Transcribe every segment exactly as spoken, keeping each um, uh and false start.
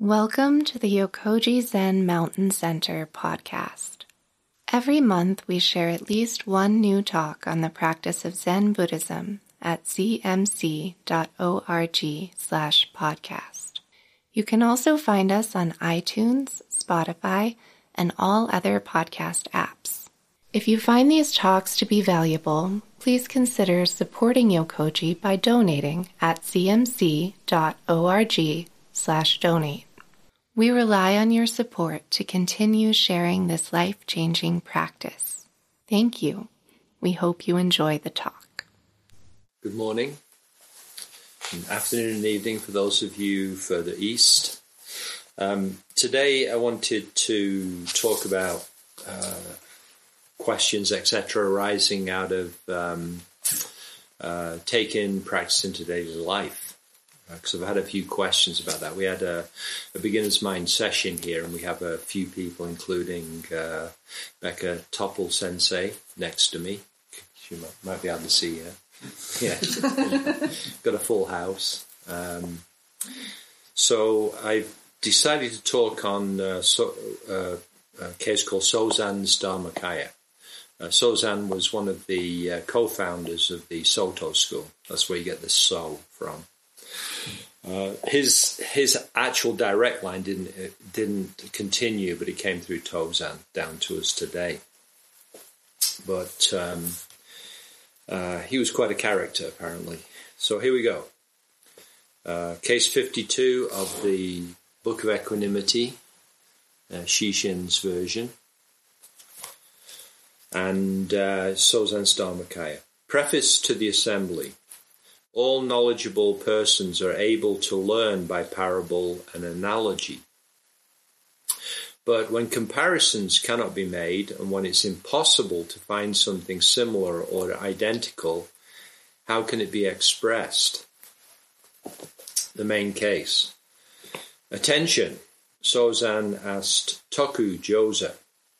Welcome to the Yokoji Zen Mountain Center podcast. Every month we share at least one new talk on the practice of Zen Buddhism at cmc.org slash podcast. You can also find us on iTunes, Spotify, and all other podcast apps. If you find these talks to be valuable, please consider supporting Yokoji by donating at cmc.org slash donate. We rely on your support to continue sharing this life-changing practice. Thank you. We hope you enjoy the talk. Good morning, and afternoon and evening for those of you further east. Um, today I wanted to talk about uh, questions, et cetera, arising out of um, uh, taking practice into daily life. Because I've had a few questions about that. We had a, a beginner's mind session here, and we have a few people, including uh, Becca Topple Sensei next to me. She might, might be able to see her. Yeah, got a full house. Um, so I decided to talk on uh, so, uh, a case called Sozan's Dharmakaya. Uh, Sozan was one of the uh, co-founders of the Soto school. That's where you get the So from. Uh, his his actual direct line didn't didn't continue, but it came through Tozan down to us today. But um, uh, he was quite a character, apparently. So here we go. Uh, case fifty-two of the Book of Equanimity, uh, Shishin's version, and uh, Sozan's Dharmakaya. Preface to the assembly. All knowledgeable persons are able to learn by parable and analogy. But when comparisons cannot be made, and when it's impossible to find something similar or identical, how can it be expressed? The main case. Attention, Sozan asked Toku Josa.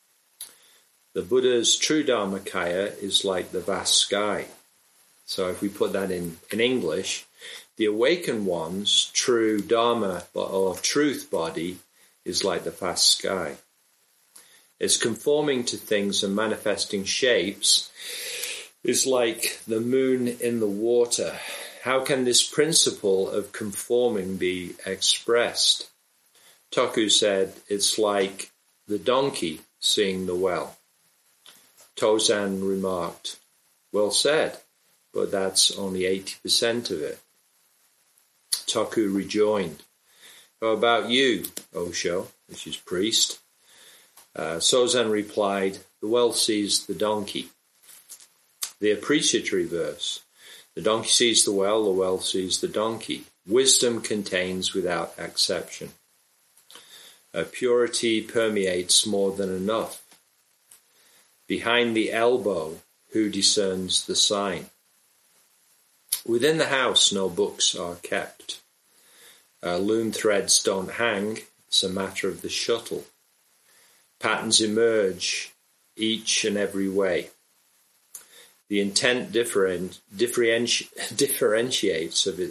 The Buddha's true Dharmakaya is like the vast sky. So if we put that in, in English, the awakened one's true Dharma or truth body is like the vast sky. It's conforming to things and manifesting shapes is like the moon in the water. How can this principle of conforming be expressed? Toku said it's like the donkey seeing the well. Tozan remarked, well said. But that's only eighty percent of it. Toku rejoined, how about you, Osho, which is priest? Uh, Sozan replied, the well sees the donkey. The appreciatory verse, the donkey sees the well, the well sees the donkey. Wisdom contains without exception. Uh, purity permeates more than enough. Behind the elbow, who discerns the sign? Within the house, no books are kept. Uh, loom threads don't hang. It's a matter of the shuttle. Patterns emerge each and every way. The intent different, differenti- differentiates of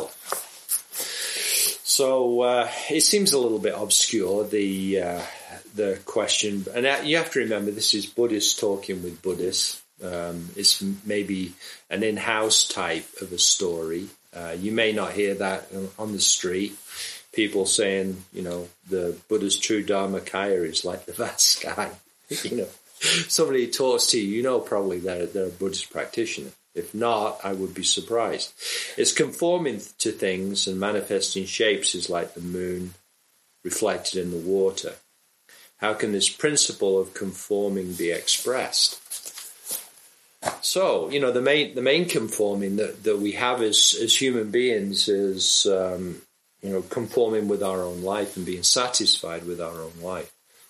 itself. So uh, it seems a little bit obscure, the uh, the question. And you have to remember, this is Buddhists talking with Buddhists. Um, it's maybe an in-house type of a story. Uh, you may not hear that on the street. People saying, you know, the Buddha's true Dharmakaya is like the vast sky. You know, somebody talks to you, you know, probably they're, they're a Buddhist practitioner. If not, I would be surprised. It's conforming to things and manifesting shapes is like the moon reflected in the water. How can this principle of conforming be expressed? So, you know, the main the main conforming that, that we have as, as human beings is, um, you know, conforming with our own life and being satisfied with our own life.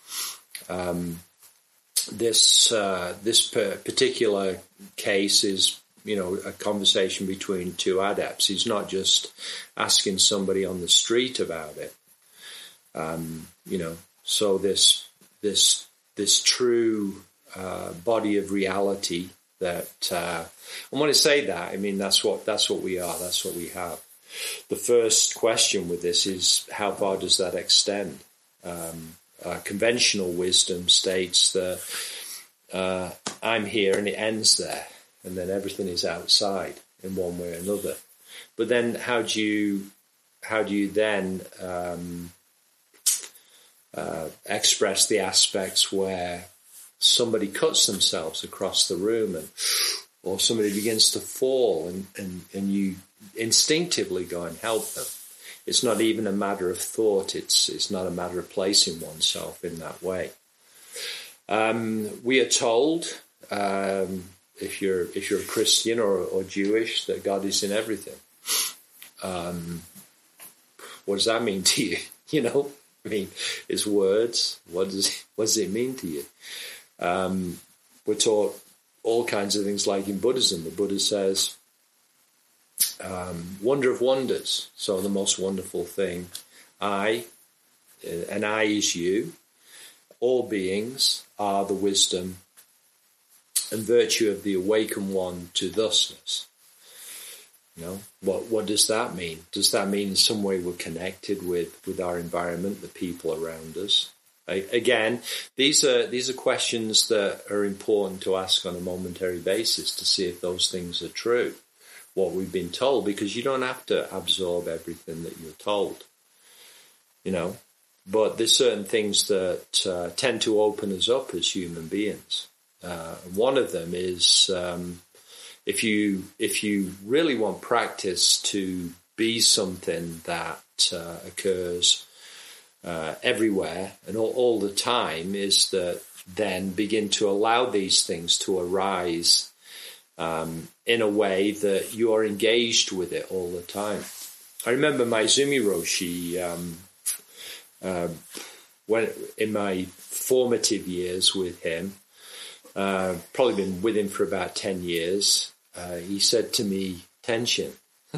Um, this uh, this particular case is, you know, a conversation between two adepts. He's not just asking somebody on the street about it. Um, you know, so this this this true uh, body of reality. That uh, and when I say that, I mean that's what that's what we are. That's what we have. the first question with this is, how far does that extend? Um, uh, conventional wisdom states that uh, I'm here and it ends there, and then everything is outside in one way or another. But then how do you how do you then um, uh, express the aspects where somebody cuts themselves across the room, and or somebody begins to fall, and, and, and you instinctively go and help them? It's not even a matter of thought. It's it's not a matter of placing oneself in that way. Um, we are told, um, if you're if you're a Christian or, or Jewish, that God is in everything. Um, what does that mean to you? You know, I mean, it's words. What does what does it mean to you? Um, we're taught all kinds of things, like in Buddhism. The Buddha says, um, wonder of wonders. So the most wonderful thing, I, and I is you, all beings are the wisdom and virtue of the awakened one to thusness. You know, what what does that mean? Does that mean in some way we're connected with, with our environment, the people around us? I, again, these are these are questions that are important to ask on a momentary basis to see if those things are true, what we've been told, because you don't have to absorb everything that you're told. You know, but there's certain things that uh, tend to open us up as human beings. Uh, one of them is um, if you if you really want practice to be something that uh, occurs uh, everywhere and all, all the time, is that then begin to allow these things to arise um, in a way that you are engaged with it all the time. I remember Maezumi Roshi, um, uh, when in my formative years with him, uh, probably been with him for about ten years, uh, he said to me, Tenshin,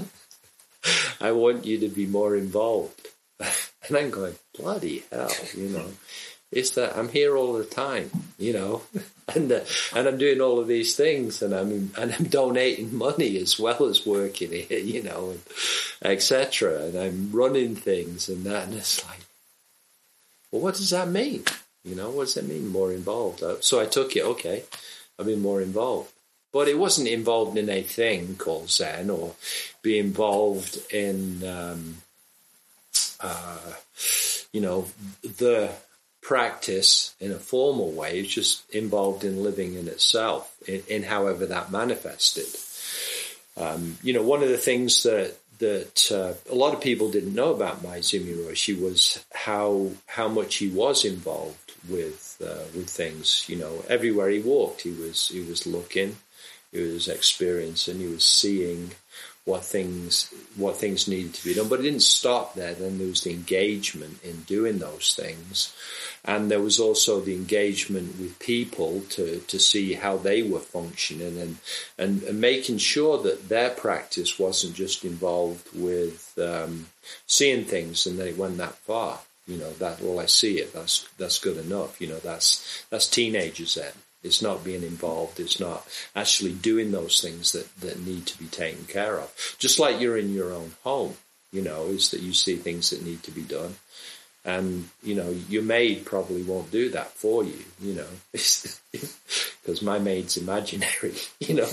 I want you to be more involved. And I'm going, bloody hell, you know, it's that I'm here all the time, you know, and uh, and I'm doing all of these things, and I'm and I'm donating money as well as working here, you know, and et cetera. And I'm running things and that, and it's like, well, what does that mean? You know, what does that mean, more involved? So I took it, okay, I've been more involved. But it wasn't involved in a thing called Zen, or be involved in, um, uh, you know, the practice in a formal way. It's just involved in living in itself, in, in however that manifested. Um, you know, one of the things that that uh, a lot of people didn't know about Maezumi Roshi was how how much he was involved with uh, with things. You know, everywhere he walked, he was he was looking, he was experiencing, he was seeing what things what things needed to be done. But it didn't stop there. Then there was the engagement in doing those things, and there was also the engagement with people to, to see how they were functioning, and, and and making sure that their practice wasn't just involved with um, seeing things and then it went that far. You know, that, well, I see it, that's that's good enough. You know, that's that's teenagers then. It's not being involved. It's not actually doing those things that, that need to be taken care of. Just like you're in your own home, you know, is that you see things that need to be done. And, you know, your maid probably won't do that for you, you know, because my maid's imaginary, you know,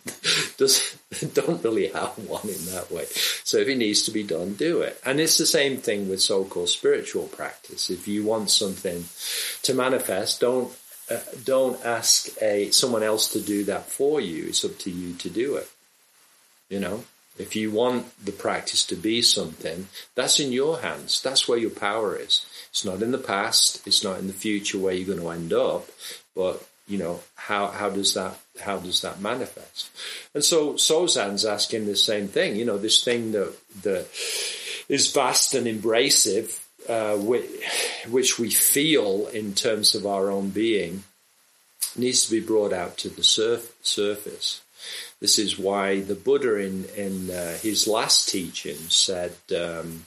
does, don't really have one in that way. So if it needs to be done, do it. And it's the same thing with so-called spiritual practice. If you want something to manifest, don't Uh, don't ask a someone else to do that for you. It's up to you to do it. You know, if you want the practice to be something, that's in your hands. That's where your power is. It's not in the past. It's not in the future where you're going to end up. But you know, how how does that how does that manifest? And so Sozan's asking the same thing. You know, this thing that that is vast and embracive, Uh, which we feel in terms of our own being, needs to be brought out to the surf- surface. This is why the Buddha in, in uh, his last teaching said, um,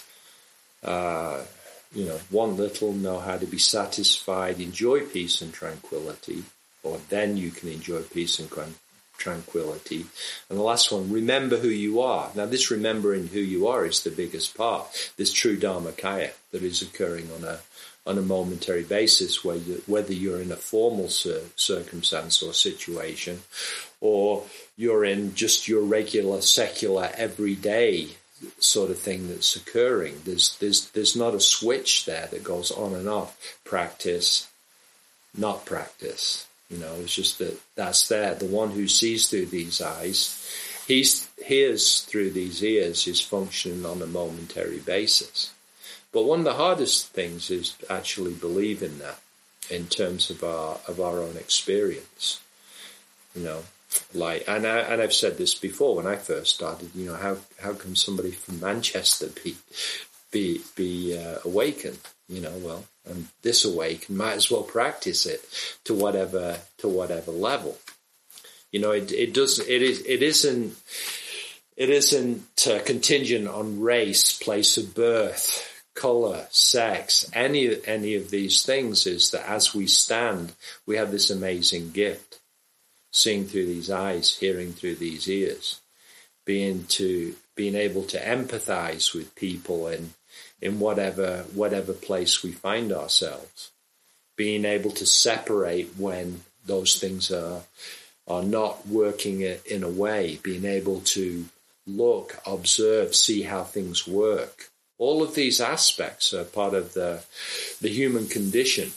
uh, you know, want little, know how to be satisfied, enjoy peace and tranquility, or then you can enjoy peace and tranquility. And the last one, remember who you are. Now, this remembering who you are is the biggest part. This true Dharmakaya that is occurring on a on a momentary basis, where you, whether you're in a formal cir- circumstance or situation, or you're in just your regular, secular, everyday sort of thing that's occurring. There's there's there's not a switch there that goes on and off. Practice, not practice. You know, it's just that that's there. The one who sees through these eyes, he hears through these ears, is functioning on a momentary basis. But one of the hardest things is actually believing that in terms of our of our own experience. You know, like, and I and I've said this before when I first started. You know, how how can somebody from Manchester be be be uh, awakened? You know, well, and this awakened, might as well practice it to whatever to whatever level. You know, it it does it is it isn't it isn't uh, contingent on race, place of birth, color, sex, any any of these things. Is that as we stand, we have this amazing gift, seeing through these eyes, hearing through these ears, being to being able to empathize with people in in whatever whatever place we find ourselves, being able to separate when those things are are not working in a way, being able to look, observe, see how things work. All of these aspects are part of the the human condition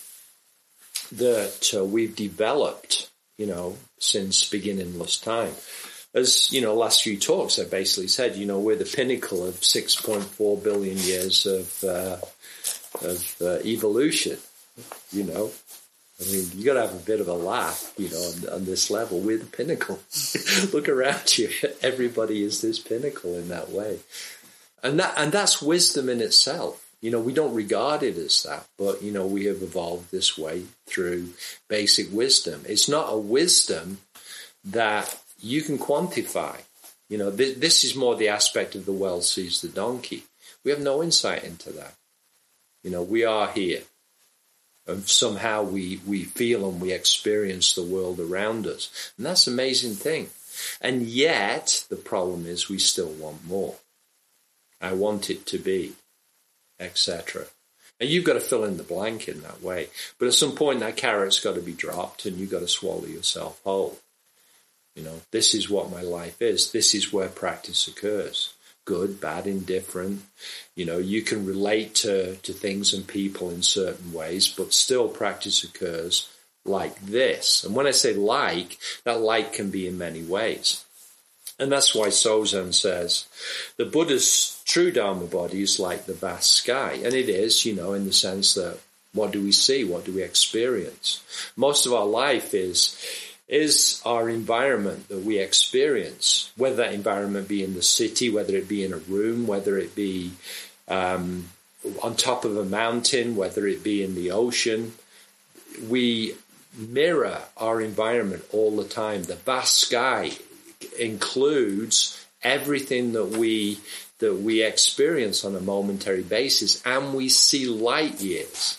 that uh, we've developed, you know, since beginningless time. As, you know, last few talks I basically said, you know, we're the pinnacle of six point four billion years of uh, of uh, evolution, you know. I mean, you got to have a bit of a laugh, you know, on, on this level. We're the pinnacle. Look around you. Everybody is this pinnacle in that way. And that and that's wisdom in itself. You know, we don't regard it as that, but, you know, we have evolved this way through basic wisdom. It's not a wisdom that you can quantify. You know, th- this is more the aspect of the well sees the donkey. We have no insight into that. You know, we are here. And somehow we, we feel and we experience the world around us. And that's an amazing thing. And yet, the problem is we still want more. I want it to be, et cetera. And you've got to fill in the blank in that way. But at some point, that carrot's got to be dropped and you've got to swallow yourself whole. You know, this is what my life is. This is where practice occurs. Good, bad, indifferent. You know, you can relate to, to things and people in certain ways, but still practice occurs like this. And when I say like, that like can be in many ways. And that's why Sozan says the Buddha's true Dharma body is like the vast sky. And it is, you know, in the sense that what do we see? What do we experience? Most of our life is is our environment that we experience, whether that environment be in the city, whether it be in a room, whether it be um, on top of a mountain, whether it be in the ocean. We mirror our environment all the time. The vast sky includes everything that we that we experience on a momentary basis, and we see light years.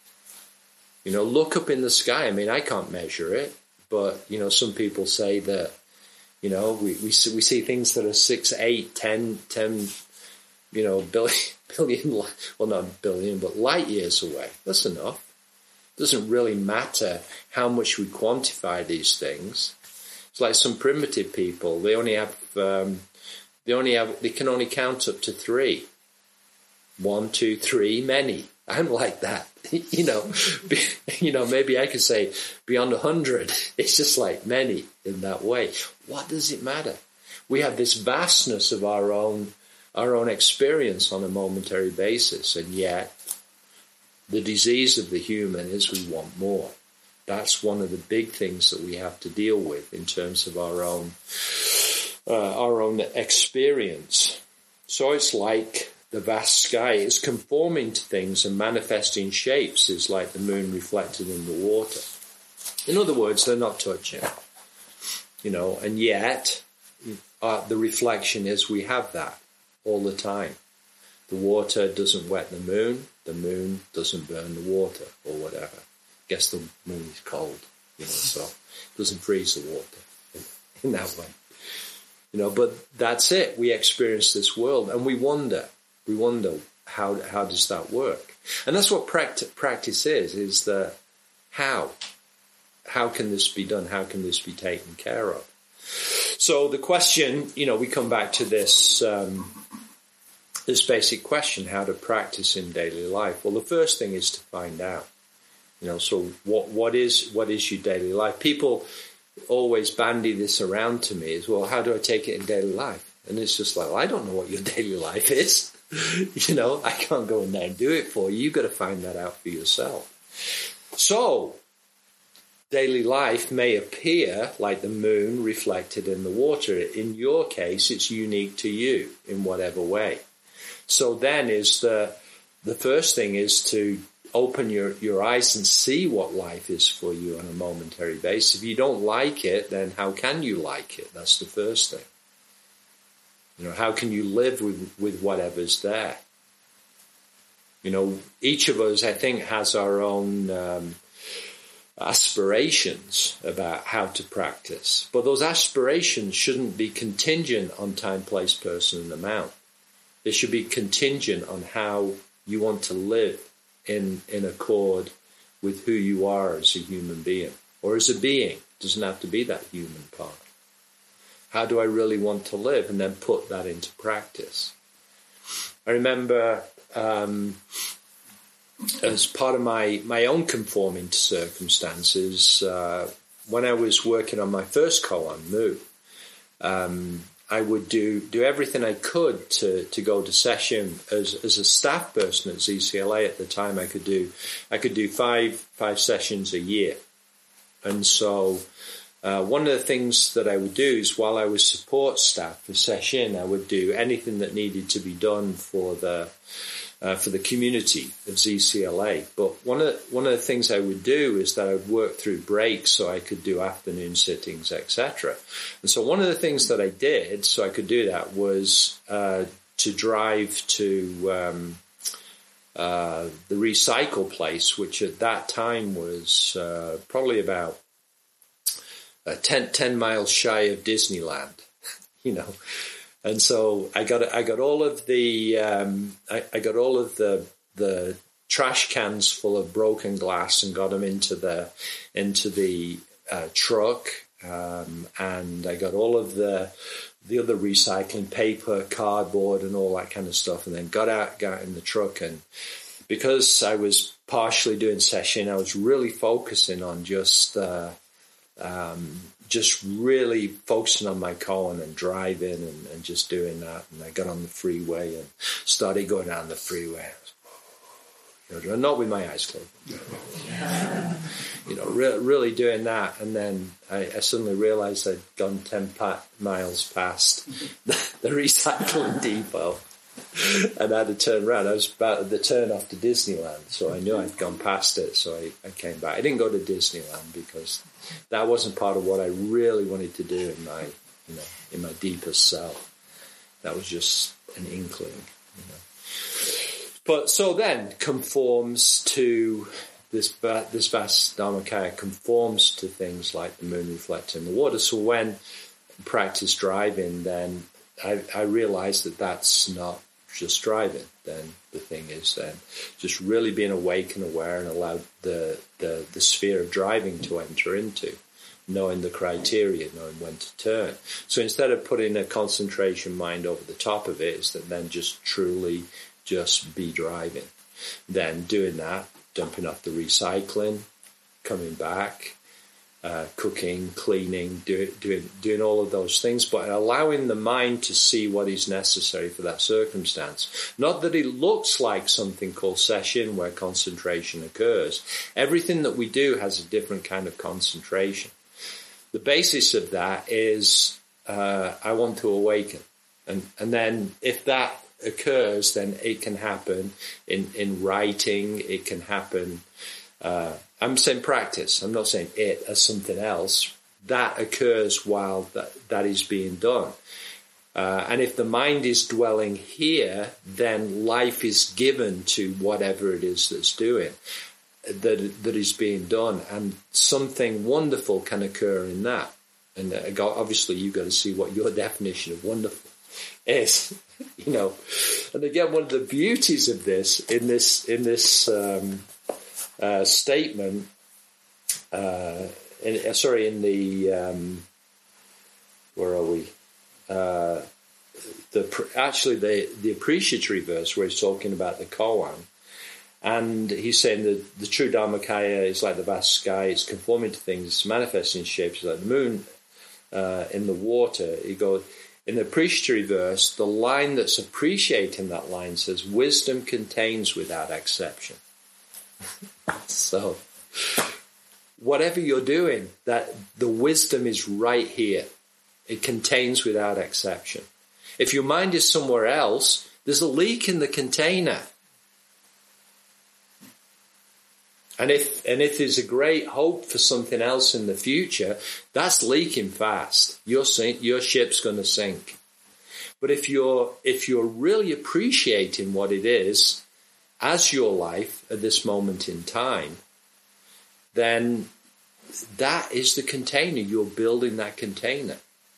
You know, look up in the sky. I mean, I can't measure it. But, you know, some people say that, you know, we, we, see, we see things that are six, eight, ten, ten, you know, billion, billion, well, not billion, but light years away. That's enough. It doesn't really matter how much we quantify these things. It's like some primitive people. They only have, um, they only have, they can only count up to three. One, two, three, many. I'm like that, you know, be, you know, maybe I could say beyond a hundred. It's just like many in that way. What does it matter? We have this vastness of our own, our own experience on a momentary basis. And yet the disease of the human is we want more. That's one of the big things that we have to deal with in terms of our own, uh, our own experience. So it's like the vast sky is conforming to things and manifesting shapes is like the moon reflected in the water. In other words, they're not touching, you know, and yet uh, the reflection is we have that all the time. The water doesn't wet the moon, the moon doesn't burn the water or whatever. Guess the moon is cold, you know, so it doesn't freeze the water. in that way. You know, but that's it. We experience this world and we wonder, we wonder how how does that work? And that's what practice, practice is, is the how. How can this be done? How can this be taken care of? So the question, you know, we come back to this um, this basic question, how to practice in daily life. Well, the first thing is to find out. You know, so what what is what is your daily life? People always bandy this around to me as well. How do I take it in daily life? And it's just like, well, I don't know what your daily life is. You know, I can't go in there and do it for you. You've got to find that out for yourself. So, daily life may appear like the moon reflected in the water. In your case, it's unique to you in whatever way. So then is the the first thing is to open your, your eyes and see what life is for you on a momentary basis. If you don't like it, then how can you like it? That's the first thing. You know, how can you live with, with whatever's there? You know, each of us, I think, has our own um, aspirations about how to practice. But those aspirations shouldn't be contingent on time, place, person, and amount. They should be contingent on how you want to live in in accord with who you are as a human being, or as a being. It doesn't have to be that human part. How do I really want to live? And then put that into practice. I remember um, as part of my, my own conforming to circumstances, uh, when I was working on my first koan, Mu, um, I would do, do everything I could to, to go to session as, as a staff person at Z C L A at the time. I could do, I could do five, five sessions a year. And so, uh, one of the things that I would do is while I was support staff for session, I would do anything that needed to be done for the, uh, for the community of Z C L A. But one of the, one of the things I would do is that I would work through breaks so I could do afternoon sittings, et cetera. And so one of the things that I did so I could do that was uh, to drive to um, uh, the recycle place, which at that time was uh, probably about uh, ten, ten miles shy of Disneyland, you know. And so I got I got all of the um, I, I got all of the the trash cans full of broken glass and got them into the into the uh, truck, um, and I got all of the the other recycling paper, cardboard, and all that kind of stuff, and then got out got in the truck. And because I was partially doing session, I was really focusing on just. Uh, um, just really focusing on my koan and driving and, and just doing that. And I got on the freeway and started going down the freeway. You know, not with my eyes closed. You know, re- really doing that. And then I, I suddenly realized I'd gone ten pa- miles past the, the recycling depot. And I had to turn around. I was about at the turn off to Disneyland, so I knew I'd gone past it, so I, I came back. I didn't go to Disneyland because that wasn't part of what I really wanted to do in my, you know, in my deepest self. That was just an inkling, you know. But so then conforms to this this vast Dharmakaya conforms to things like the moon reflecting the water. So when I practice driving, then I, I realized that that's not just driving. Then the thing is then just really being awake and aware and allow the, the, the sphere of driving to enter into, knowing the criteria, knowing when to turn. So instead of putting a concentration mind over the top of it, is that then just truly just be driving. Then doing that, dumping off the recycling, coming back, Uh, cooking, cleaning, do, doing doing all of those things, but allowing the mind to see what is necessary for that circumstance. Not that it looks like something called session where concentration occurs. Everything that we do has a different kind of concentration. The basis of that is uh, I want to awaken. And, and then if that occurs, then it can happen in, in writing, it can happen Uh, I'm saying practice. I'm not saying it as something else. That occurs while that, that is being done. Uh, and if the mind is dwelling here, then life is given to whatever it is that's doing, that, that is being done. And something wonderful can occur in that. And uh, obviously you've got to see what your definition of wonderful is, you know. And again, one of the beauties of this, in this, in this um, uh, statement, uh, in, uh, sorry, in the, um, where are we? Uh, the actually the the appreciatory verse where he's talking about the koan, and he's saying that the true Dharmakaya is like the vast sky, it's conforming to things, it's manifesting shapes like the moon uh, in the water. He goes in the appreciatory verse, the line that's appreciating that line says, "Wisdom contains without exception." So, whatever you're doing, that the wisdom is right here. It contains without exception. If your mind is somewhere else, there's a leak in the container. And if and if there's a great hope for something else in the future, that's leaking fast. Your sink, your ship's going to sink. But if you're if you're really appreciating what it is as your life at this moment in time, then that is the container. You're building that container.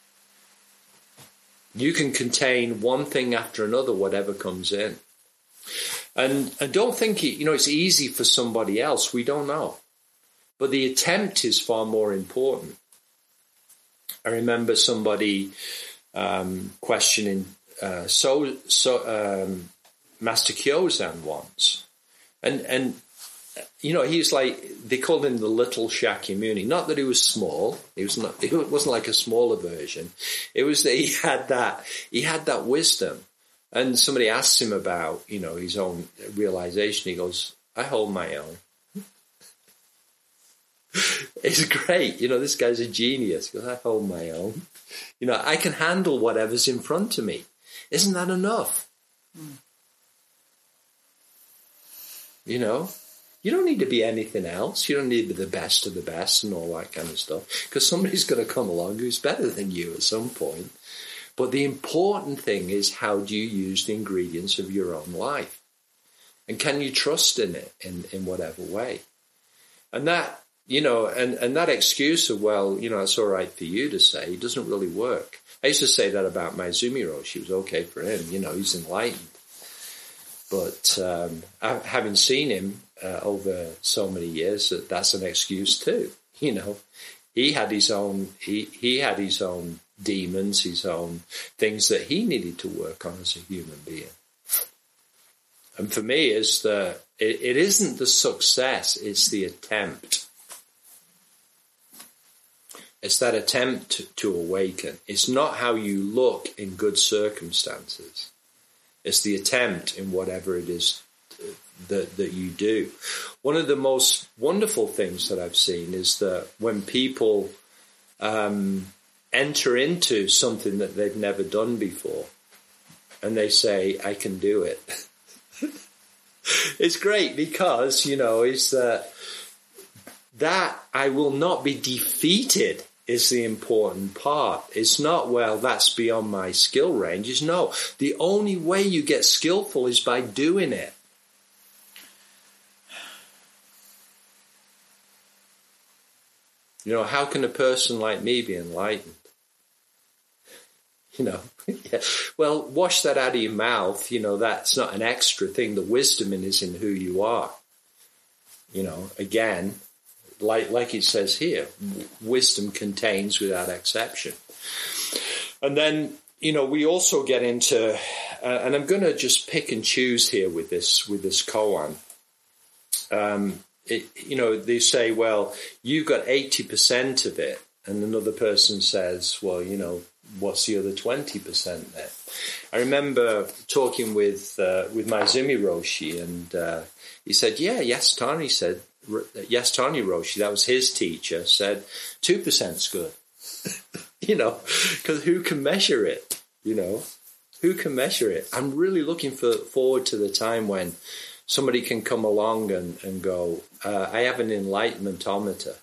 You can contain one thing after another, whatever comes in. And, and don't think, it, you know, it's easy for somebody else. We don't know. But the attempt is far more important. I remember somebody um, questioning uh, so, so, um, Master Kyozan once. And, and you know, he's like, they called him the little Shakyamuni. Not that he was small. He was not, it wasn't like a smaller version. It was that he had that, he had that wisdom. And somebody asked him about, you know, his own realization. He goes, I hold my own. It's great. You know, this guy's a genius. He goes, I hold my own. You know, I can handle whatever's in front of me. Isn't that enough? Mm. You know? You don't need to be anything else. You don't need to be the best of the best and all that kind of stuff. Because somebody's going to come along who's better than you at some point. But the important thing is, how do you use the ingredients of your own life? And can you trust in it in, in whatever way? And that, you know, and, and that excuse of, well, you know, it's all right for you to say, doesn't really work. I used to say that about Maezumi Roshi. It was okay for him. You know, he's enlightened. But um, having seen him uh, over so many years, that that's an excuse too. You know, he had his own, he, he had his own demons, his own things that he needed to work on as a human being. And for me, is the it, it isn't the success; it's the attempt. It's that attempt to, to awaken. It's not how you look in good circumstances. It's the attempt in whatever it is that that you do. One of the most wonderful things that I've seen is that when people um, enter into something that they've never done before, and they say, I can do it. It's great because, you know, it's that, that I will not be defeated is the important part. It's not, well, that's beyond my skill range. It's no. The only way you get skillful is by doing it. You know, how can a person like me be enlightened? You know, yeah. Well, wash that out of your mouth. You know, that's not an extra thing. The wisdom is in who you are. You know, again, like like it says here, wisdom contains without exception. And then, you know, we also get into, uh, and I'm going to just pick and choose here with this with this koan. Um, it, you know, they say, well, you've got eighty percent of it, and another person says, well, you know, what's the other twenty percent there? I remember talking with uh, with Maezumi Roshi, and uh, he said, yeah, Yasutani said, Yasutani Roshi, that was his teacher, said two percent's good. You know, because who can measure it? You know, who can measure it? I'm really looking for, forward to the time when somebody can come along and, and go, uh, I have an enlightenmentometer.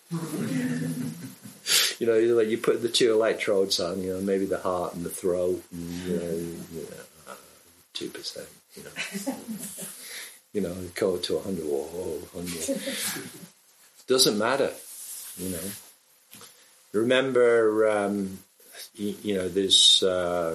You know, like you put the two electrodes on, you know, maybe the heart and the throat, and, you know, you know, two percent, you know. You know, go to one hundred, oh, one hundred. Doesn't matter, you know. Remember, um, you, you know, there's uh,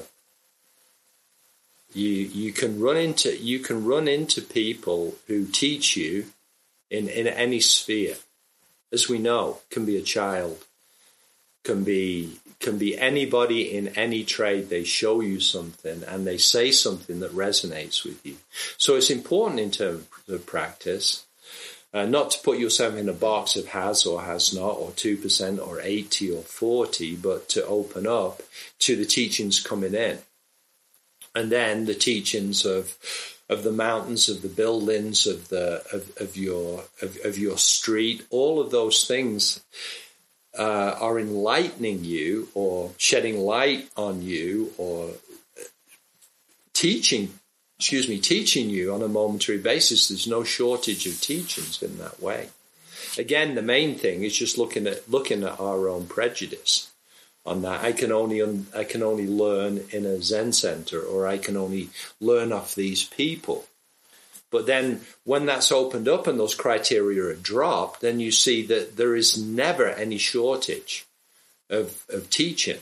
you you can run into you can run into people who teach you in in any sphere, as we know, can be a child, can be can be anybody in any trade. They show you something and they say something that resonates with you. So it's important in terms of practice, uh, not to put yourself in a box of has or has not, or two percent or eighty or forty, but to open up to the teachings coming in. And then the teachings of of the mountains, of the buildings, of the of, of your of, of your street, all of those things uh, are enlightening you, or shedding light on you, or teaching, excuse me, teaching you on a momentary basis. There's no shortage of teachings in that way. Again, the main thing is just looking at looking at our own prejudice on that. I can only I can only learn in a Zen center, or I can only learn off these people. But then when that's opened up and those criteria are dropped, then you see that there is never any shortage of of teaching.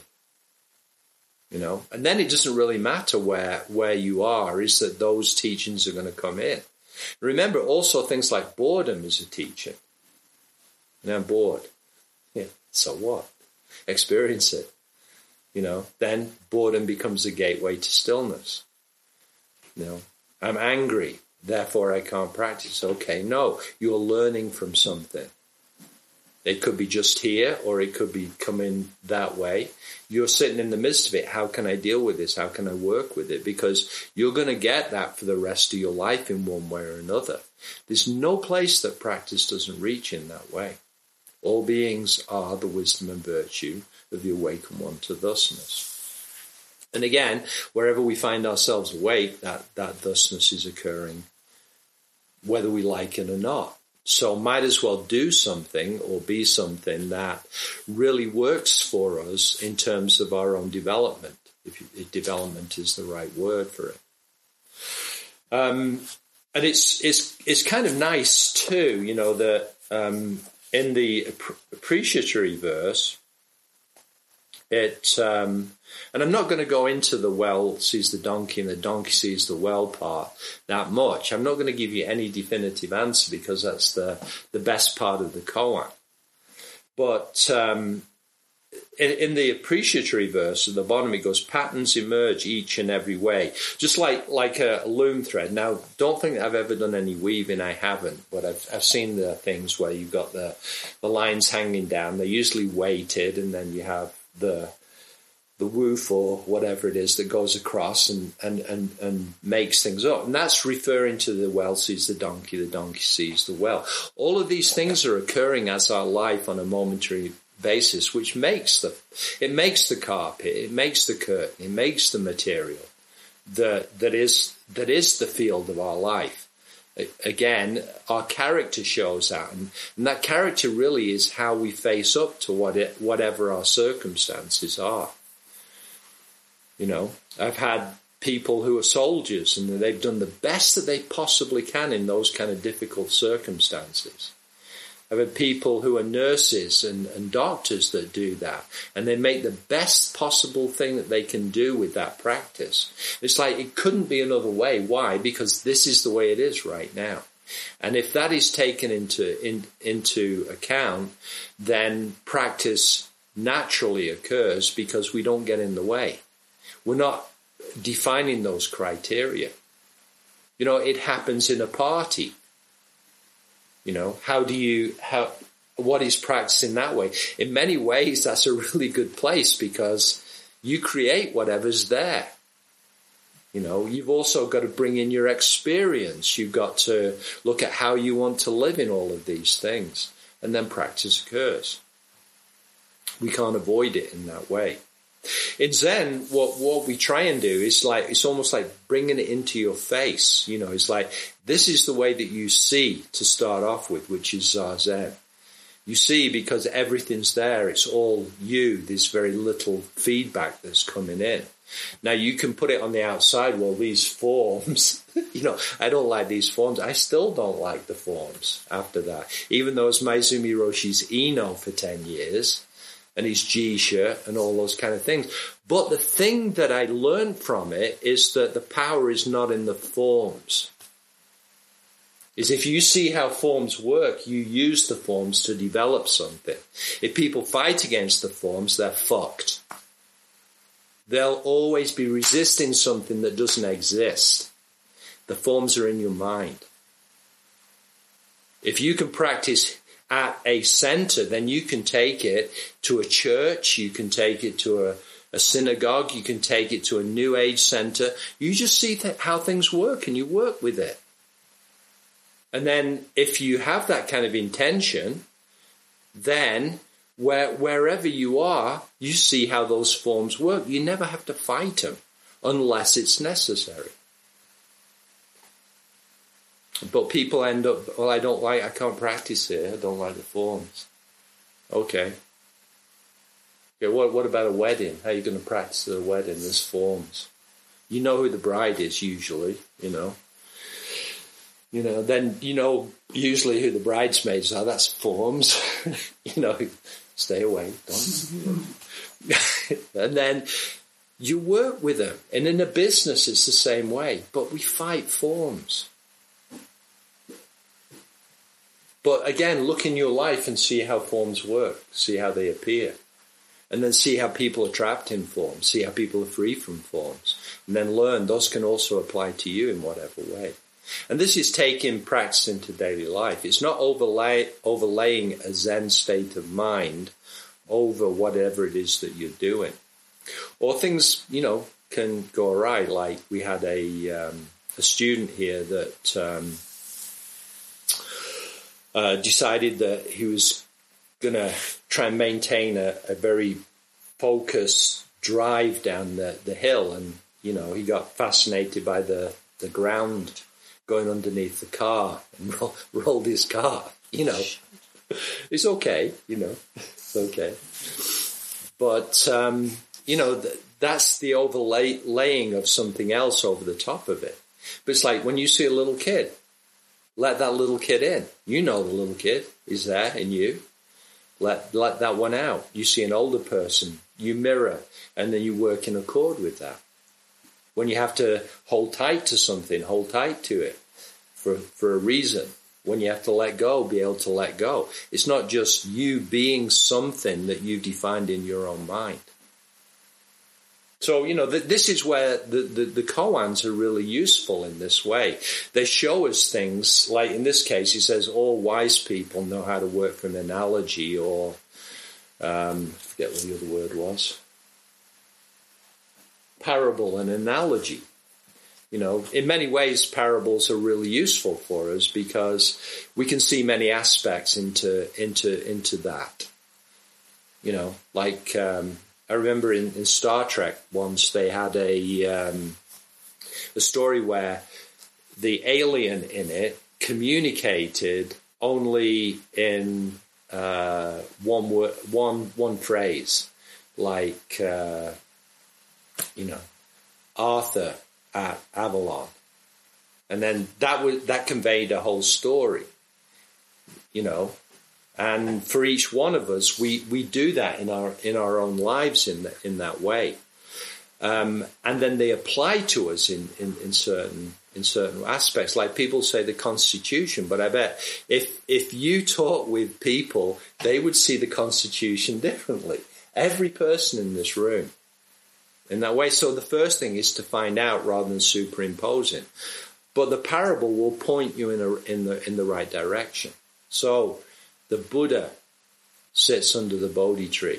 You know, and then it doesn't really matter where where you are, is that those teachings are going to come in. Remember also things like boredom is a teaching. And I'm bored. Yeah, so what? Experience it. You know, then boredom becomes a gateway to stillness. You know, I'm angry, therefore I can't practice. Okay, no, you're learning from something. It could be just here, or it could be coming that way. You're sitting in the midst of it. How can I deal with this? How can I work with it? Because you're going to get that for the rest of your life in one way or another. There's no place that practice doesn't reach in that way. All beings are the wisdom and virtue of the awakened one to thusness. And again, wherever we find ourselves awake, that, that thusness is occurring, whether we like it or not. So might as well do something or be something that really works for us in terms of our own development, if, you, if development is the right word for it. Um, and it's it's it's kind of nice too, you know, that um, in the appreciatory verse, it um, and I'm not going to go into the well sees the donkey and the donkey sees the well part that much. I'm not going to give you any definitive answer because that's the, the best part of the koan. But um, in, in the appreciatory verse at the bottom, it goes, patterns emerge each and every way. Just like, like a loom thread. Now, don't think that I've ever done any weaving. I haven't. But I've, I've seen the things where you've got the, the lines hanging down. They're usually weighted, and then you have the... the woof or whatever it is that goes across and, and, and, and makes things up. And that's referring to the well sees the donkey, the donkey sees the well. All of these things are occurring as our life on a momentary basis, which makes the, it makes the carpet, it makes the curtain, it makes the material that, that is, that is the field of our life. Again, our character shows that, and, and that character really is how we face up to what it, whatever our circumstances are. You know, I've had people who are soldiers and they've done the best that they possibly can in those kind of difficult circumstances. I've had people who are nurses and, and doctors that do that, and they make the best possible thing that they can do with that practice. It's like it couldn't be another way. Why? Because this is the way it is right now. And if that is taken into in, into account, then practice naturally occurs because we don't get in the way. We're not defining those criteria. You know, it happens in a party. You know, how do you, how, what is practice in that way? In many ways, that's a really good place because you create whatever's there. You know, you've also got to bring in your experience. You've got to look at how you want to live in all of these things. And then practice occurs. We can't avoid it in that way. In Zen, what, what we try and do is like, it's almost like bringing it into your face. You know, it's like, this is the way that you see to start off with, which is Zazen. You see because everything's there. It's all you. There's very little feedback that's coming in. Now, you can put it on the outside, well, these forms, you know, I don't like these forms. I still don't like the forms after that. Even though it's Maezumi Roshi's Ino for ten years, and his G-shirt and all those kind of things. But the thing that I learned from it is that the power is not in the forms. Is if you see how forms work, you use the forms to develop something. If people fight against the forms, they're fucked. They'll always be resisting something that doesn't exist. The forms are in your mind. If you can practice at a center, then you can take it to a church, you can take it to a, a synagogue, you can take it to a New Age center. You just see th- how things work and you work with it. And then if you have that kind of intention, then where, wherever you are, you see how those forms work. You never have to fight them unless it's necessary. But people end up, well, I don't like, I can't practice here. I don't like the forms. Okay. Okay, what, what about a wedding? How are you going to practice at a wedding? There's forms. You know who the bride is usually, you know. You know, then you know usually who the bridesmaids are. That's forms. You know, stay away. Don't. And then you work with them. And in a business, it's the same way. But we fight forms. But again, look in your life and see how forms work. See how they appear. And then see how people are trapped in forms. See how people are free from forms. And then learn those can also apply to you in whatever way. And this is taking practice into daily life. It's not overlay, overlaying a Zen state of mind over whatever it is that you're doing. Or things, you know, can go awry. Like we had a, um, a student here that um, uh, decided that he was going to try and maintain a, a very focused drive down the, the hill. And, you know, he got fascinated by the, the ground going underneath the car and roll, rolled his car, you know. It's okay, you know, it's okay. But, um, you know, th- that's the overlaying of something else over the top of it. But it's like when you see a little kid, let that little kid in. You know the little kid is there in you. Let, let that one out. You see an older person, you mirror, and then you work in accord with that. When you have to hold tight to something, hold tight to it for, for a reason. When you have to let go, be able to let go. It's not just you being something that you've defined in your own mind. So, you know, th- this is where the, the, the koans are really useful in this way. They show us things, like in this case, he says all wise people know how to work from analogy or, um, I forget what the other word was. Parable and analogy. You know, in many ways, parables are really useful for us because we can see many aspects into into into that. You know, like um, I remember in, in Star Trek once they had a um, a story where the alien in it communicated only in uh, one word, one one phrase, like. Uh, You know, Arthur at Avalon, and then that was that conveyed a whole story. You know, and for each one of us, we, we do that in our in our own lives in that in that way, um, and then they apply to us in, in, in certain in certain aspects. Like people say the Constitution, but I bet if if you talk with people, they would see the Constitution differently. Every person in this room. In that way, so the first thing is to find out rather than superimposing. But the parable will point you in a, in the in the right direction. So the Buddha sits under the Bodhi tree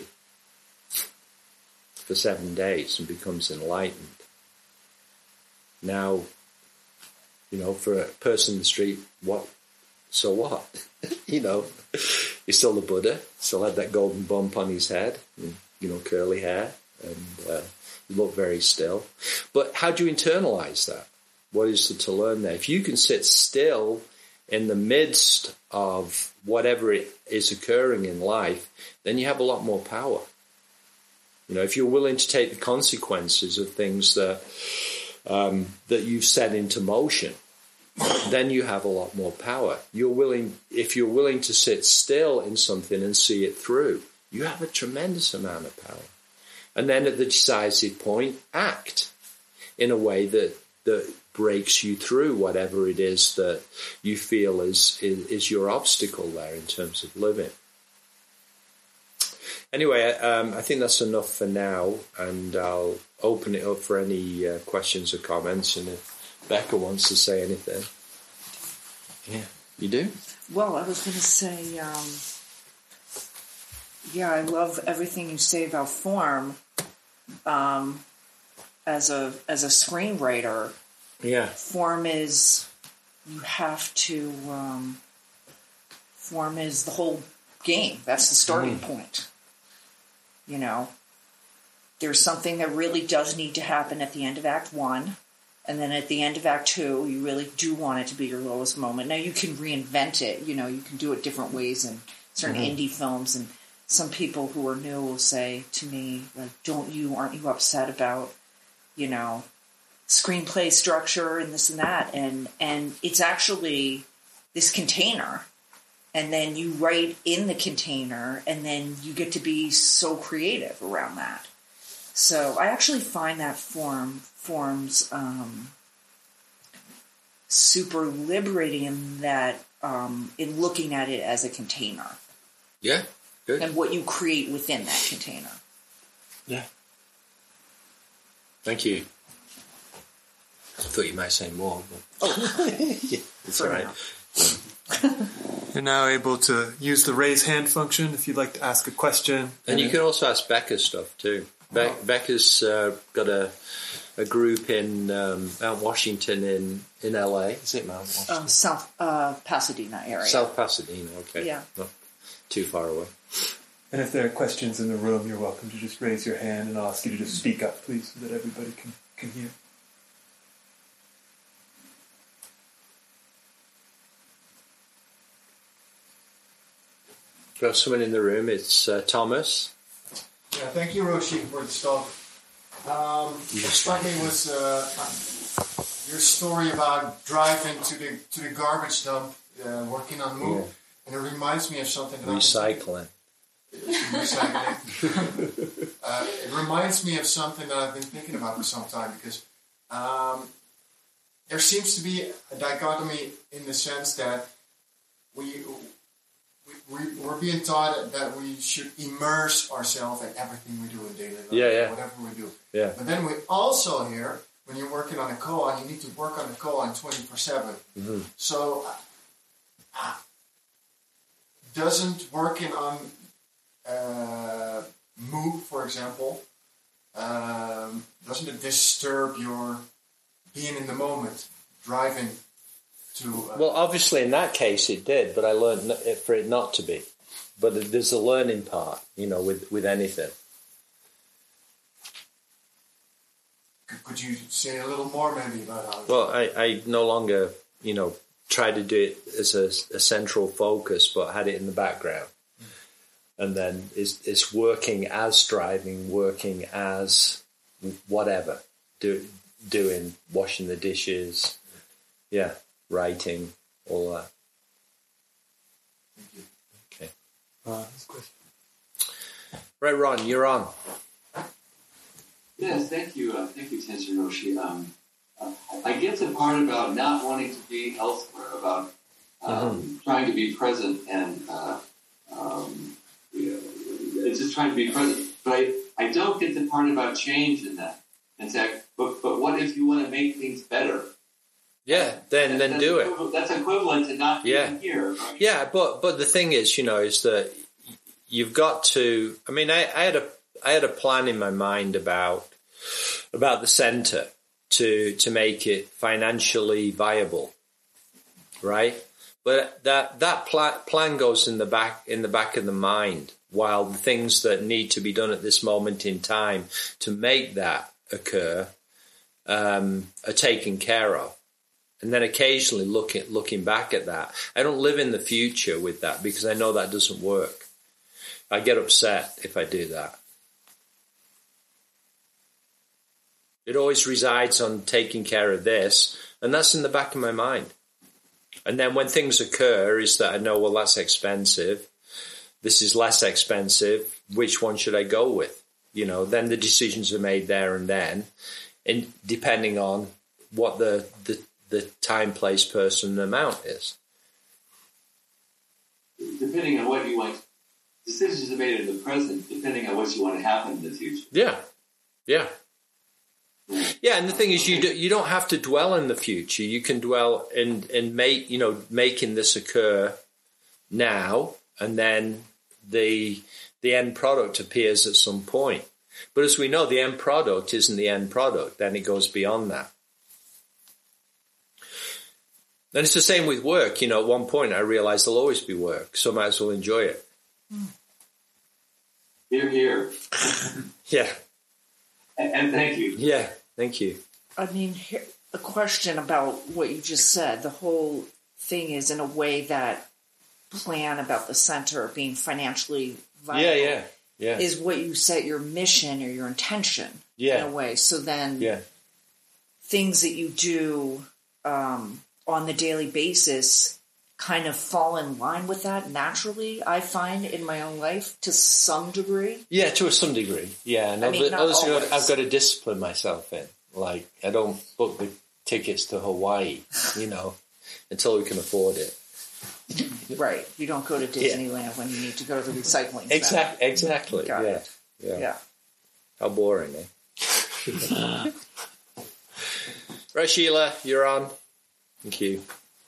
for seven days and becomes enlightened. Now, you know, for a person in the street, what? So what? You know, he's still the Buddha, still had that golden bump on his head, and, you know, curly hair, and uh, look very still. But how do you internalize that? What is to learn there? If you can sit still in the midst of whatever it is occurring in life, then you have a lot more power. You know, if you're willing to take the consequences of things that um, that you've set into motion, then you have a lot more power. You're willing, if you're willing to sit still in something and see it through, You have a tremendous amount of power. And then at the decisive point, act in a way that, that breaks you through whatever it is that you feel is, is, is your obstacle there in terms of living. Anyway, um, I think that's enough for now, and I'll open it up for any uh, questions or comments, and if Becca wants to say anything. Yeah, you do? Well, I was going to say, um, yeah, I love everything you say about form. Um, as a as a screenwriter, yeah, form is you have to. Um, form is the whole game. That's the starting mm. point. You know, there's something that really does need to happen at the end of Act One. And then at the end of Act Two, you really do want it to be your lowest moment. Now, you can reinvent it. You know, you can do it different ways in certain mm-hmm. indie films. And some people who are new will say to me, like, don't you, aren't you upset about, you know, screenplay structure and this and that? And, and it's actually this container. And then you write in the container, and then you get to be so creative around that. So I actually find that form forms um, super liberating in that um, in looking at it as a container. Yeah, good. And what you create within that container. Yeah. Thank you. I thought you might say more. But... Oh, yeah, it's all right. You're now able to use the raise hand function if you'd like to ask a question. And you can also ask Becca stuff too. Be- oh. Becca's uh, got a a group in um, Mount Washington in, in L A. Is it Mount Washington? Uh, South uh, Pasadena area. South Pasadena, okay. Yeah. Not too far away. And if there are questions in the room, you're welcome to just raise your hand, and I'll ask you to just speak up, please, so that everybody can, can hear. We have someone in the room. It's uh, Thomas. Yeah, thank you, Roshi, for the talk. Um, what struck me was uh, your story about driving to the to the garbage dump, uh, working on Move, yeah. And it reminds me of something. That Recycling. Recycling. uh, it reminds me of something that I've been thinking about for some time, because um, there seems to be a dichotomy in the sense that we. We, we're being taught that we should immerse ourselves in everything we do in daily life, yeah, yeah. whatever we do. Yeah. But then we also hear, when you're working on a koan, you need to work on the koan twenty-four seven. Mm-hmm. So, uh, doesn't working on uh, Move, for example, um, doesn't it disturb your being in the moment, driving? To, uh, well, obviously in that case it did, but I learned for it not to be. But there's a learning part, you know, with, with anything. Could you say a little more maybe about how... Well, I, I no longer, you know, try to do it as a, a central focus, but had it in the background. Mm. And then it's, it's working as driving, working as whatever, do, doing, washing the dishes, yeah. Writing, all that. Thank you. Okay. Uh, question. Right, Ron, you're on. Yes, thank you. Uh, thank you, Tensei Roshi. Um, uh, I get the part about not wanting to be elsewhere, about um, mm-hmm. trying to be present and uh, um, you know, just trying to be present. But I, I don't get the part about change in that. In fact, but, but what if you want to make things better? Yeah, then then that's do it. That's equivalent to not being yeah. here. Right? Yeah, but but the thing is, you know, is that you've got to. I mean, I, I had a I had a plan in my mind about about the centre to to make it financially viable, right? But that that pla- plan goes in the back in the back of the mind, while the things that need to be done at this moment in time to make that occur um, are taken care of. And then occasionally looking looking back at that. I don't live in the future with that because I know that doesn't work. I get upset if I do that. It always resides on taking care of this, and that's in the back of my mind. And then when things occur is that I know, well, that's expensive. this is less expensive. Which one should I go with? You know, then the decisions are made there and then, and depending on what the the, the time, place, person, and amount is. Depending on what you want, decisions are made in the present, depending on what you want to happen in the future. Yeah, yeah. Yeah, and the thing is, you do, you don't have to dwell in the future. You can dwell in in make you know making this occur now, and then the the end product appears at some point. But as we know, the end product isn't the end product. Then it goes beyond that. And it's the same with work. You know, at one point I realized there'll always be work, so I might as well enjoy it. Here, here. Yeah. And, and thank you. Yeah, thank you. I mean, here, a question about what you just said. The whole thing is in a way that plan about the center being financially viable. Yeah, yeah, yeah. Is what you set your mission or your intention Yeah. in a way. So then Yeah. things that you do um, on the daily basis kind of fall in line with that naturally, I find, in my own life to some degree. Yeah, to some degree. Yeah, and I mean, other, not others always. I've got to discipline myself in. Like, I don't book the tickets to Hawaii, you know, until we can afford it. Right. You don't go to Disneyland when you need to go to the recycling center. Exact, exactly. Got yeah. it. yeah. Yeah. How boring, eh? Right, Sheila, you're on. Thank you.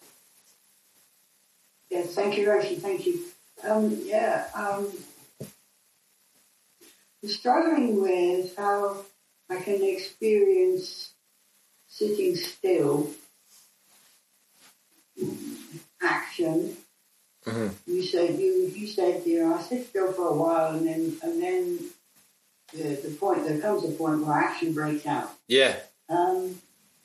Yes, thank you, Roshi, thank you. Um, yeah, um, I'm struggling with how I can experience sitting still, action. Mm-hmm. You said you you said you know I sit still for a while and then and then the the point there comes a point where action breaks out. Yeah. Um,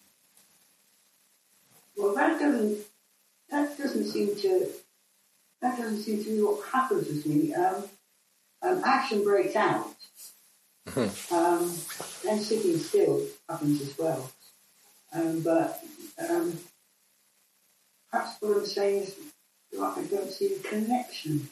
well, that doesn't that doesn't seem to that doesn't seem to be what happens with me. Um, um, action breaks out. Mm-hmm. Um, then sitting still happens as well. Um, but um, perhaps what I'm saying is like, I don't see the connection.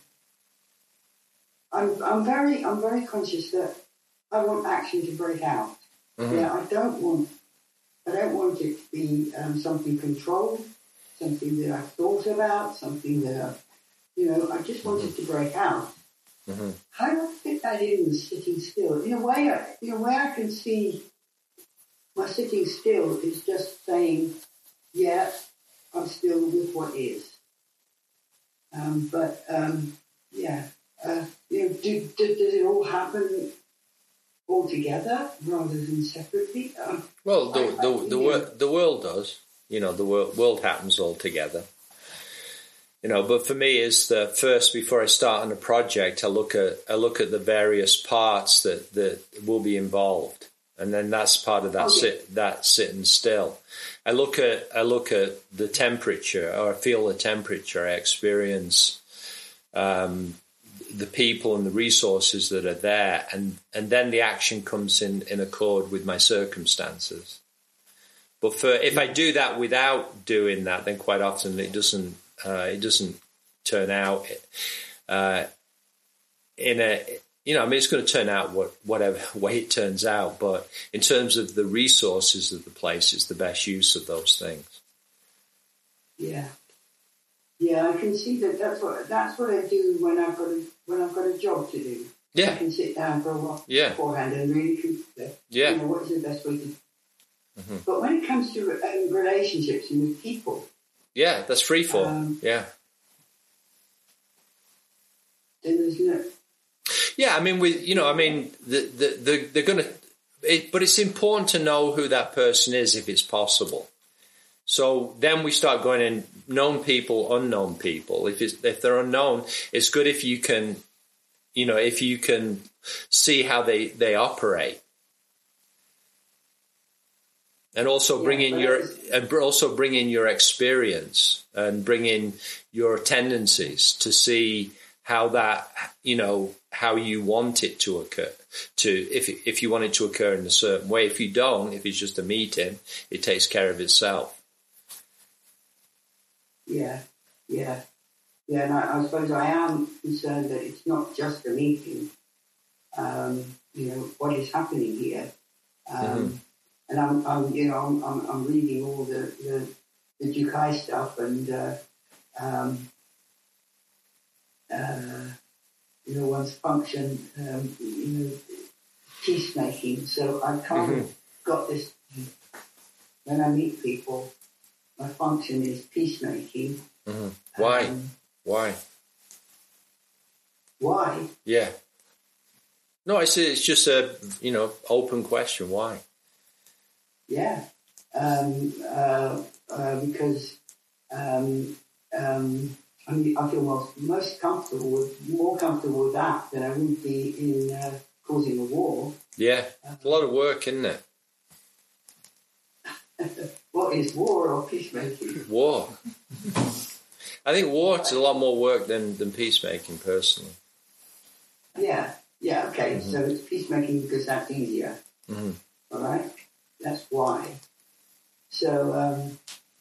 I'm I'm very I'm very conscious that I want action to break out. Mm-hmm. Yeah, I don't want I don't want it to be um, something controlled, something that I've thought about, something that I, you know. I just want it to break out. Mm-hmm. How do I fit that in with sitting still? In a way, I, in a way, I can see my sitting still is just saying, "Yeah, I'm still with what is." Um, but um, yeah, uh, you know, do, do, does it all happen all together rather than separately? Um, Well, the I- I the the, think wor- the world does. You know, the world world happens all together. You know, but for me, is the first before I start on a project, I look at I look at the various parts that, that will be involved, and then that's part of that Okay. sit that sitting still. I look at I look at the temperature, or I feel the temperature. I experience um, the people and the resources that are there, and and then the action comes in in accord with my circumstances. But for if I do that without doing that, then quite often it doesn't. Uh, it doesn't turn out uh, in a, you know, I mean, it's going to turn out what, whatever way it turns out, but in terms of the resources of the place, it's the best use of those things. Yeah, yeah, I can see that. That's what that's what I do when I've got a when I've got a job to do. Yeah. I can sit down for a while Yeah. beforehand and really consider. Yeah. You know, what is the best way to. Mm-hmm. But when it comes to um, relationships and with people, Yeah, that's free fall. Um, yeah. then there's no. Yeah, I mean, we, you know, I mean, the, the, the, they're going to, it, but it's important to know who that person is if it's possible. So then we start going in known people, unknown people. If it's, if they're unknown, it's good if you can, you know, if you can see how they, they operate. And also bring Yeah, in but your, it's- and also bring in your experience and bring in your tendencies to see how that, you know, how you want it to occur. To if if you want it to occur in a certain way. If you don't, if it's just a meeting, it takes care of itself. Yeah, yeah, yeah, and I, I suppose I am concerned that it's not just a meeting. Um, you know, what is happening here? Um, mm-hmm. And I'm, I'm, you know, I'm, I'm, I'm reading all the the, the Jukai stuff and. Uh, um, uh, you know, one's function, um, you know, peacemaking. So I've kind mm-hmm. of got this, when I meet people, my function is peacemaking. Mm-hmm. Why? Um, why? Why? Yeah. No, it's, it's just a, you know, open question. Why? Yeah. Um, uh, uh, because um, um, I mean, I feel most, most comfortable with, more comfortable with that than I would be in uh, causing a war. Yeah, it's a lot of work, isn't it? What is war or peacemaking? War. I think war is a lot more work than, than peacemaking, personally. Yeah, yeah, okay, mm-hmm. So it's peacemaking because that's easier. Mm-hmm. All right? That's why. So, um,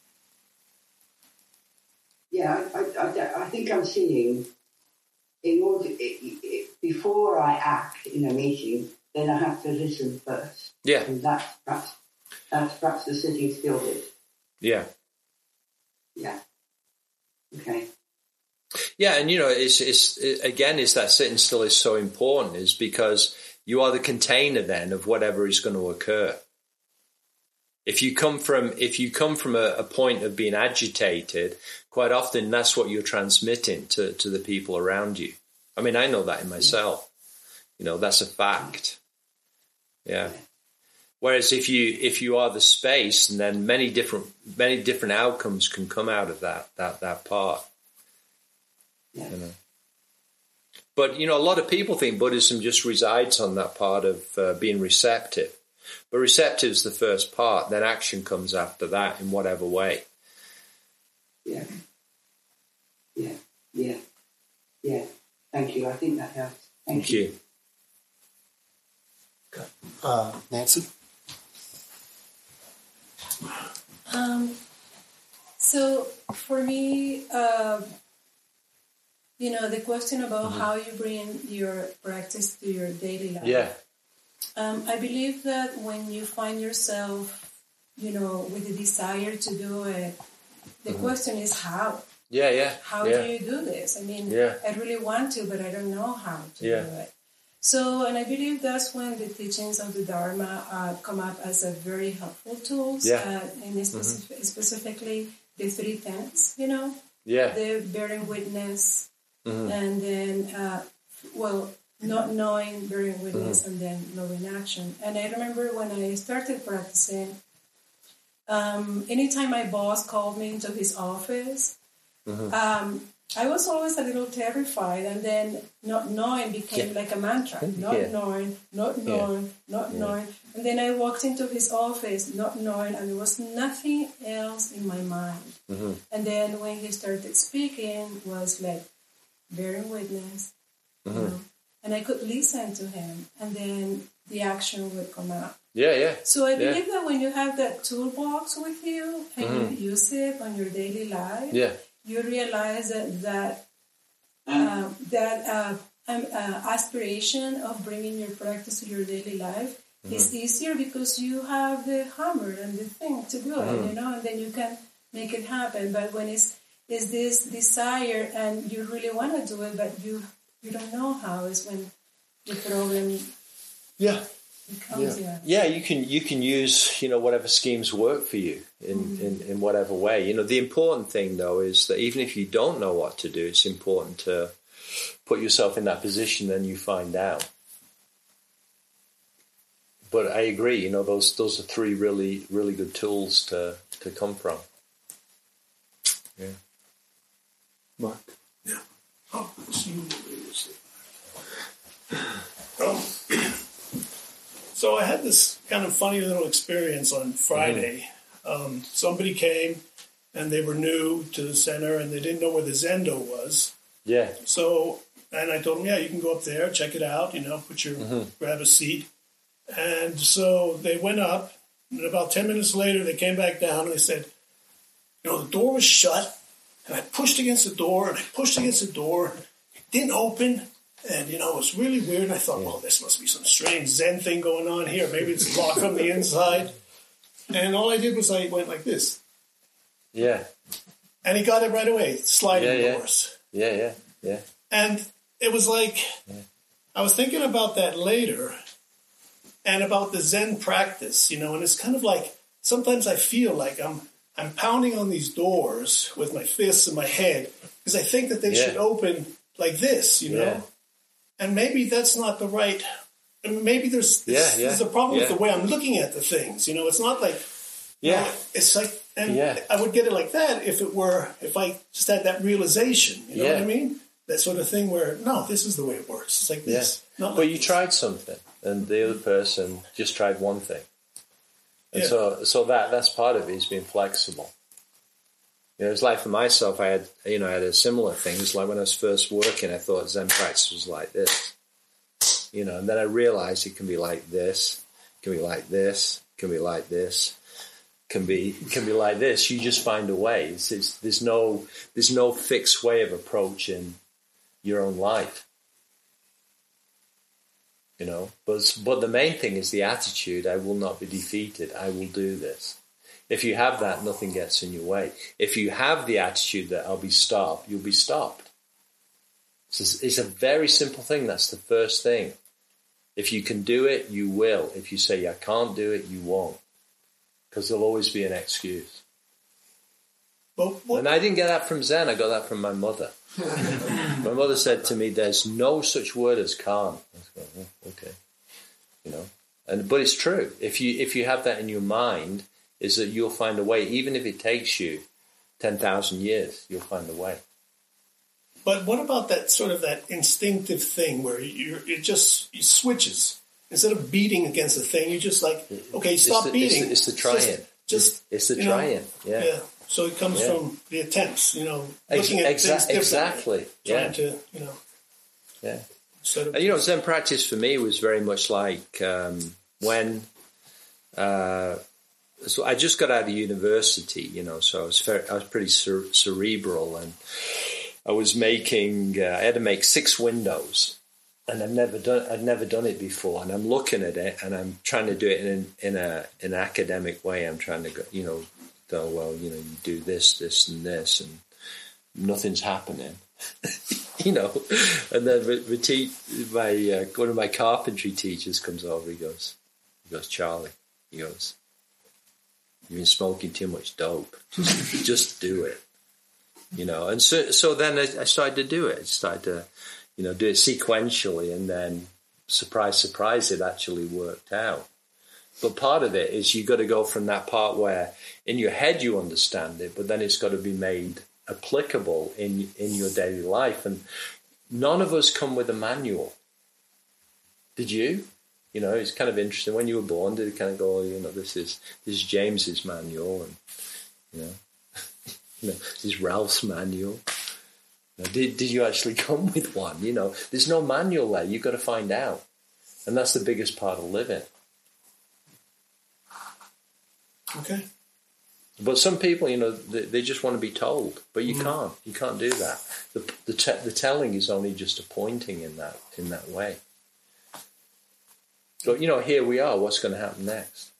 yeah, I, I, I think I'm seeing, in order, it, it, before I act in a meeting, then I have to listen first. Yeah. And that's perhaps, that's perhaps the sitting still bit. Yeah. Yeah. Okay. Yeah, and you know, it's, it's it, again, it's that sitting still is so important, is because you are the container then of whatever is going to occur. If you come from if you come from a, a point of being agitated, quite often that's what you're transmitting to, to the people around you. I mean, I know that in myself. You know, that's a fact. Yeah. Whereas if you if you are the space, and then many different many different outcomes can come out of that that that part. Yeah. You know. But you know, a lot of people think Buddhism just resides on that part of uh, being receptive. But receptive is the first part, then action comes after that in whatever way. Yeah. Yeah. Yeah. Yeah. Thank you. I think that helps. Thank, Thank you. you. Okay. Uh, Nancy? Um, so for me, uh, you know, the question about mm-hmm. how you bring your practice to your daily life. Yeah. Um, I believe that when you find yourself, you know, with the desire to do it, the mm-hmm. question is how. Yeah, yeah. How yeah. do you do this? I mean, yeah. I really want to, but I don't know how to yeah. do it. So, and I believe that's when the teachings of the Dharma uh, come up as a very helpful tools, yeah. uh, and specific, mm-hmm. specifically the three tenets, you know, yeah. the bearing witness, mm-hmm. and then, uh, well, not knowing, bearing witness, mm-hmm. and then knowing action. And I remember when I started practicing, um, anytime my boss called me into his office, mm-hmm. um, I was always a little terrified, and then not knowing became yeah. like a mantra. Not yeah. knowing, not knowing, yeah. not yeah. knowing. And then I walked into his office not knowing, and there was nothing else in my mind. Mm-hmm. And then when he started speaking, was like bearing witness, mm-hmm. you know, and I could listen to him, and then the action would come out. Yeah, yeah. So I believe yeah. that when you have that toolbox with you and mm-hmm. you use it on your daily life, yeah. you realize that that uh, that uh, um, uh, aspiration of bringing your practice to your daily life mm-hmm. is easier because you have the hammer and the thing to do mm-hmm. it, you know, and then you can make it happen. But when it's is this desire and you really want to do it, but you you don't know how, is when the problem yeah. becomes yeah. yeah. yeah, you can you can use, you know, whatever schemes work for you in, mm-hmm. in, in whatever way. You know, the important thing though is that even if you don't know what to do, it's important to put yourself in that position and you find out. But I agree, you know, those those are three really really good tools to, to come from. Yeah. Mark. Yeah. Oh, um, so I had this kind of funny little experience on Friday. Mm-hmm. Um, somebody came and they were new to the center and they didn't know where the Zendo was. Yeah. So, and I told them, yeah, you can go up there, check it out, you know, put your, mm-hmm. grab a seat. And so they went up, and about ten minutes later they came back down and they said, you know, the door was shut And I pushed against the door, and I pushed against the door. It didn't open, and, you know, it was really weird. And I thought, well, this must be some strange Zen thing going on here. Maybe it's locked from the inside. And all I did was I went like this. Yeah. And he got it right away, sliding yeah, yeah. doors. Yeah, yeah, yeah. And it was like, yeah. I was thinking about that later, and about the Zen practice, you know, and it's kind of like, sometimes I feel like I'm I'm pounding on these doors with my fists and my head, because I think that they yeah. should open like this, you know? Yeah. And maybe that's not the right, maybe there's, yeah, yeah. there's a problem yeah. with the way I'm looking at the things, you know? It's not like, yeah, you know, it's like, and yeah. I would get it like that if it were, if I just had that realization, you know yeah. what I mean? That sort of thing where, no, this is the way it works. It's like this. Yeah. Not but like you this. tried something, and the other person just tried one thing. And yeah. so so that that's part of it, is being flexible. You know, it's like for myself, I had, you know, I had a similar thing. It's like when I was first working, I thought Zen practice was like this. You know, and then I realized it can be like this, can be like this, can be like this. Can be can be like this. You just find a way. It's, it's, there's no there's no fixed way of approaching your own life. You know, but but the main thing is the attitude. I will not be defeated. I will do this. If you have that, nothing gets in your way. If you have the attitude that I'll be stopped, you'll be stopped. It's a, it's a very simple thing. That's the first thing. If you can do it, you will. If you say I can't do it, you won't. Because there'll always be an excuse. Well, well, and I didn't get that from Zen. I got that from my mother. My mother said to me, "There's no such word as can't." I was going, oh, okay, you know. And but it's true. If you if you have that in your mind, is that you'll find a way, even if it takes you ten thousand years, you'll find a way. But what about that sort of that instinctive thing where you it just it switches? Instead of beating against the thing, you just like, okay, stop it's the, beating. It's the, it's the trying. Just, just it's, it's the you know, trying. Yeah. yeah. So it comes yeah. from the attempts, you know, Ex- looking at exa- things exactly. Trying yeah. to, you know. Yeah. Sort of and, you know, Zen practice for me was very much like um, when. Uh, so I just got out of university, you know, so I was very, I was pretty cer- cerebral, and I was making. Uh, I had to make six windows. And I've never done. I'd never done it before, and I'm looking at it, and I'm trying to do it in in a in an academic way. I'm trying to go, you know, go well. You know, you do this, this, and this, and nothing's happening. You know, and then the, the te- my uh, one of my carpentry teachers comes over. He goes, he goes, Charlie. He goes, you've been smoking too much dope. Just, just do it. You know, and so so then I, I started to do it. I started to. You know, do it sequentially, and then surprise, surprise, it actually worked out. But part of it is you got to go from that part where in your head you understand it, but then it's got to be made applicable in in your daily life. And none of us come with a manual. Did you? You know, it's kind of interesting. When you were born, did it kind of go, oh, you know, this is this is James's manual, and you know, you know, this is Ralph's manual. Did did you actually come with one? You know, there's no manual there. You've got to find out. And that's the biggest part of living. Okay. But some people, you know, they, they just want to be told. But you mm. can't. You can't do that. The the, te- the telling is only just a pointing in that in that way. But, you know, here we are. What's going to happen next?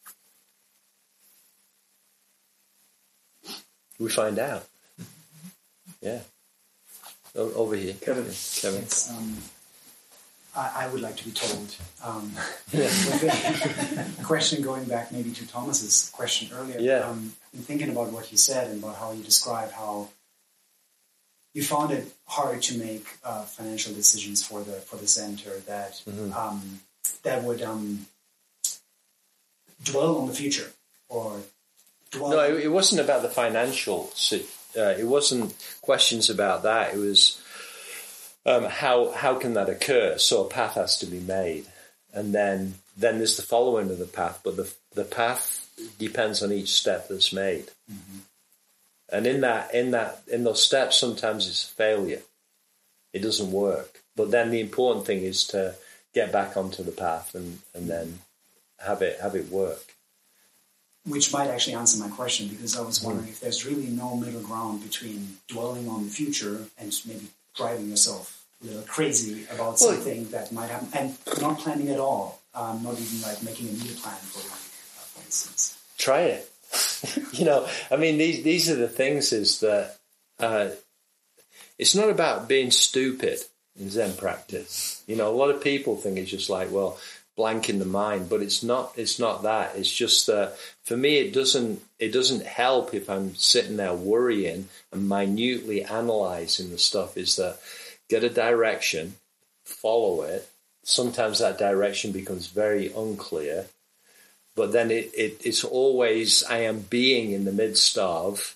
We find out. Yeah. Over here, Kevin. Kevin. Yes, um, I, I would like to be told. Um, yeah. With a question going back maybe to Thomas's question earlier. Yeah. Um, in thinking about what you said and about how you described how you found it hard to make uh, financial decisions for the for the center that mm-hmm. um, that would um, dwell on the future or dwell. No, it, it wasn't about the financial. Uh, it wasn't questions about that. It was um, how how can that occur? So a path has to be made, and then then there's the following of the path. But the the path depends on each step that's made, mm-hmm. and in that in that in those steps, sometimes it's failure. It doesn't work. But then the important thing is to get back onto the path and, and then have it have it work. which might actually answer my question, because I was wondering mm. if there's really no middle ground between dwelling on the future and maybe driving yourself a little crazy about well, something that might happen, and not planning at all, um, not even like making a meal plan for the week, uh, for instance. Try it. You know, I mean, these these are the things is that uh, it's not about being stupid in Zen practice. You know, a lot of people think it's just like, well, blank in the mind, but it's not. It's not that. It's just that for me, it doesn't. It doesn't help if I'm sitting there worrying and minutely analyzing the stuff. Is that get a direction, follow it. Sometimes that direction becomes very unclear, but then it, it it's always I am being in the midst of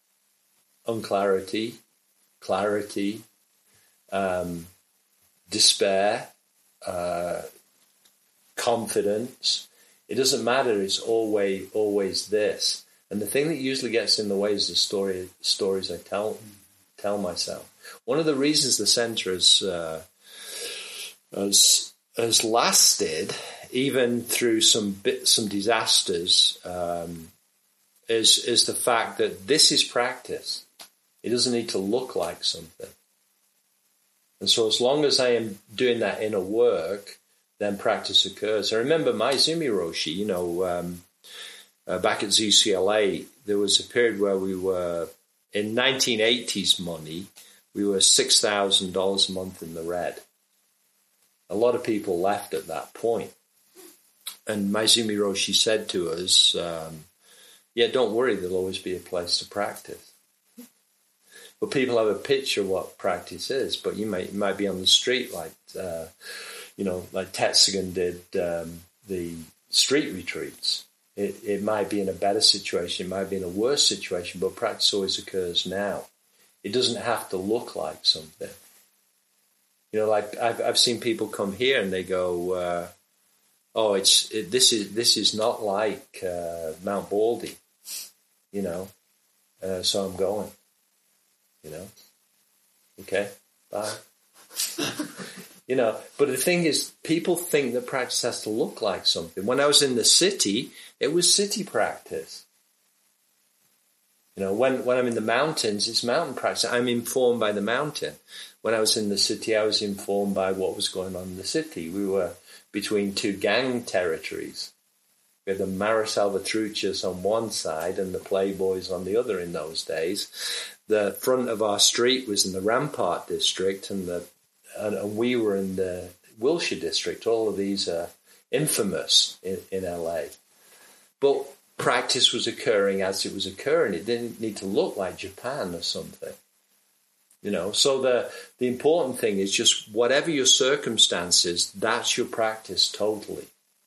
unclarity, clarity, um, despair. Uh, confidence. It doesn't matter. It's always always this. And the thing that usually gets in the way is the story stories I tell tell myself. One of the reasons the center has uh, has has lasted even through some bit, some disasters um, is is the fact that this is practice. It doesn't need to look like something. And so as long as I am doing that inner work, then practice occurs. I remember Maezumi Roshi, you know, um, uh, back at Z C L A, there was a period where we were, in nineteen eighties money, we were six thousand dollars a month in the red. A lot of people left at that point. And Maezumi Roshi said to us, um, yeah, don't worry, there'll always be a place to practice. But people have a picture of what practice is, but you might, you might be on the street like... Uh, You know, like Tetsugen did um, the street retreats. It, it might be in a better situation, it might be in a worse situation, but practice always occurs now. It doesn't have to look like something. You know, like I've I've seen people come here and they go, uh, "Oh, it's it, this is this is not like uh, Mount Baldy," you know. Uh, so I'm going. You know. Okay. Bye. You know, but the thing is, people think that practice has to look like something. When I was in the city, it was city practice. You know, when, when I'm in the mountains, it's mountain practice. I'm informed by the mountain. When I was in the city, I was informed by what was going on in the city. We were between two gang territories. We had the Mara Salvatruchas on one side and the Playboys on the other in those days. The front of our street was in the Rampart district, and the and we were in the Wilshire district. All of these are infamous in, in L A. But practice was occurring as it was occurring. It didn't need to look like Japan or something. You know, so the the important thing is just whatever your circumstances, that's your practice totally.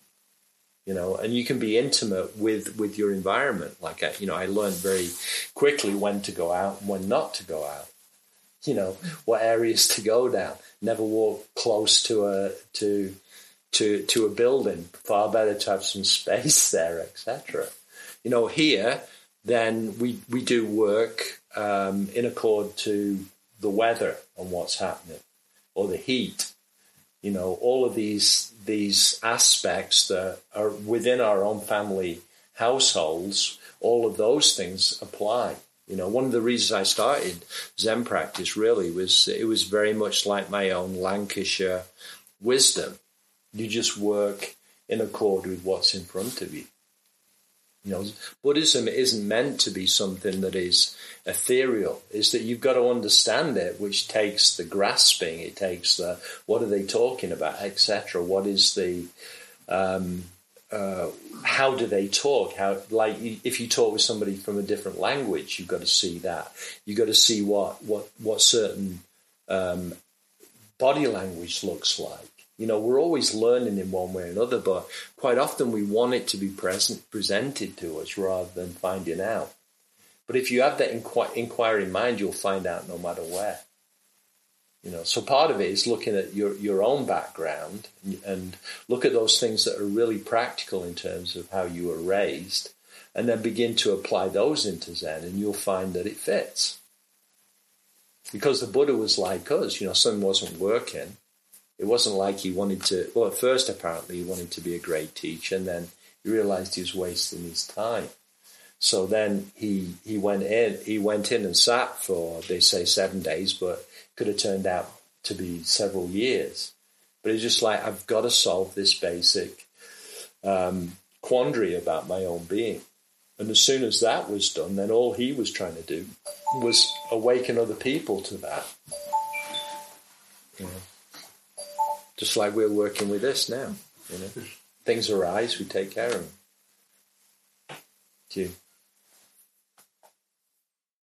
You know, and you can be intimate with, with your environment. Like, I, you know, I learned very quickly when to go out and when not to go out. You know, what areas to go down. Never walk close to a to to to a building. Far better to have some space there, et cetera. You know, here then we we do work um, in accord to the weather and what's happening, or the heat. You know, all of these these aspects that are within our own family households. All of those things apply. You know, one of the reasons I started Zen practice really was it was very much like my own Lancashire wisdom. You just work in accord with what's in front of you. You know, Buddhism isn't meant to be something that is ethereal. It's that you've got to understand it, which takes the grasping. It takes the what are they talking about, et cetera. What is the um, uh, how do they talk? How, like, if you talk with somebody from a different language, you've got to see that. You've got to see what what what certain um, body language looks like. You know, we're always learning in one way or another, but quite often we want it to be present, presented to us rather than finding out. But if you have that inqu- inquiry in mind, you'll find out no matter where. You know, so part of it is looking at your, your own background and, and look at those things that are really practical in terms of how you were raised, and then begin to apply those into Zen, and you'll find that it fits. Because the Buddha was like us, you know, something wasn't working. It wasn't like he wanted to, well, at first apparently he wanted to be a great teacher, and then He realized he was wasting his time. So then he he went in. He went in and sat for, they say, seven days, but it could have turned out to be several years. But it's just like, I've got to solve this basic um, quandary about my own being. And as soon as that was done, then all he was trying to do was awaken other people to that. You know, just like we're working with this now. You know, things arise, we take care of them. Thank you.